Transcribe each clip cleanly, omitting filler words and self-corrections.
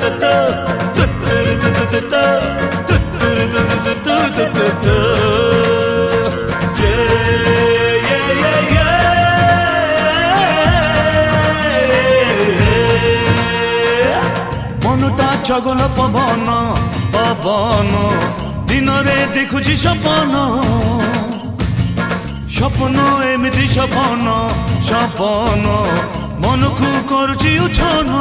चगल पवन पवन दिन रे देखुची सपन सपन एमिति सपन सपन मन को करुची उछन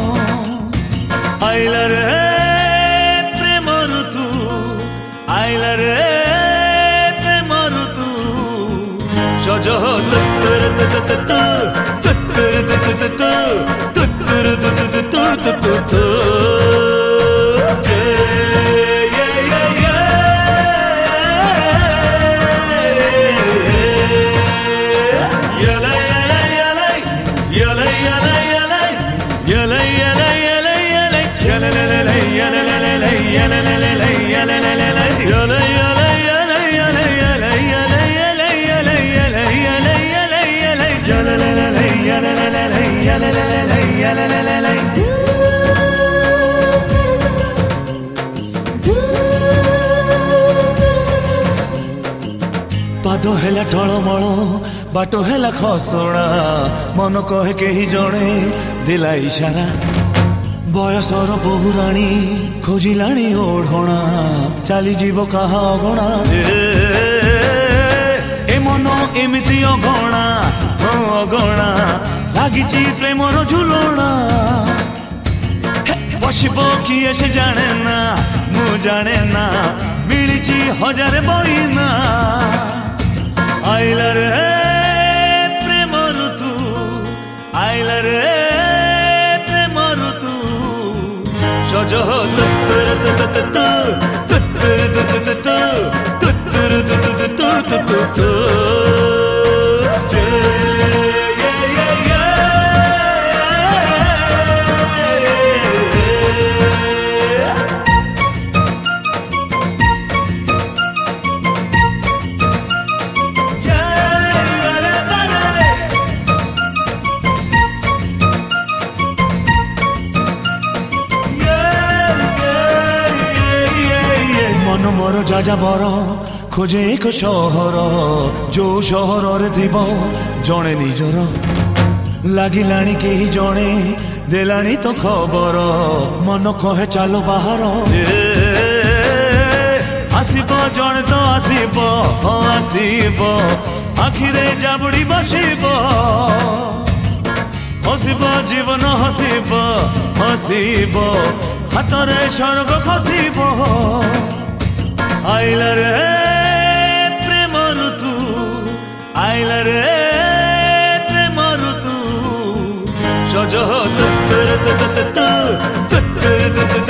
आइला रे प्रेम ऋतु आइला रे प्रेम ऋतु सज तर पाद है ठलमल बाट है खसड़ा मन कहे कही जड़े दिला इशारा बयसर बहुराणी खोजिलाणी ओढ़णा चली जीव कहा अगणा ए मन एमिति अगणा अगणा लागिची प्रेमर झुलणा बसब किए से जाने ना मु जाने ना मिली हजार बहिना आइला रे प्रेम ऋतु आइला रे प्रेम ऋतु सज मन मोर जाजा बर खोजे एक सहर जो सहर जड़े निजर लगिलाणी कही जड़े देलाणी तो खबर मन कहे चलो बाहर आसिब जड़े तो आसिब आसिब आखिरे जाबुड़ी बसिब हसिब जीवन हसिब हसिब हाथ रे स्वर्ग खसिब आइला रे प्रेम ऋतु आइला रे प्रेम ऋतु सज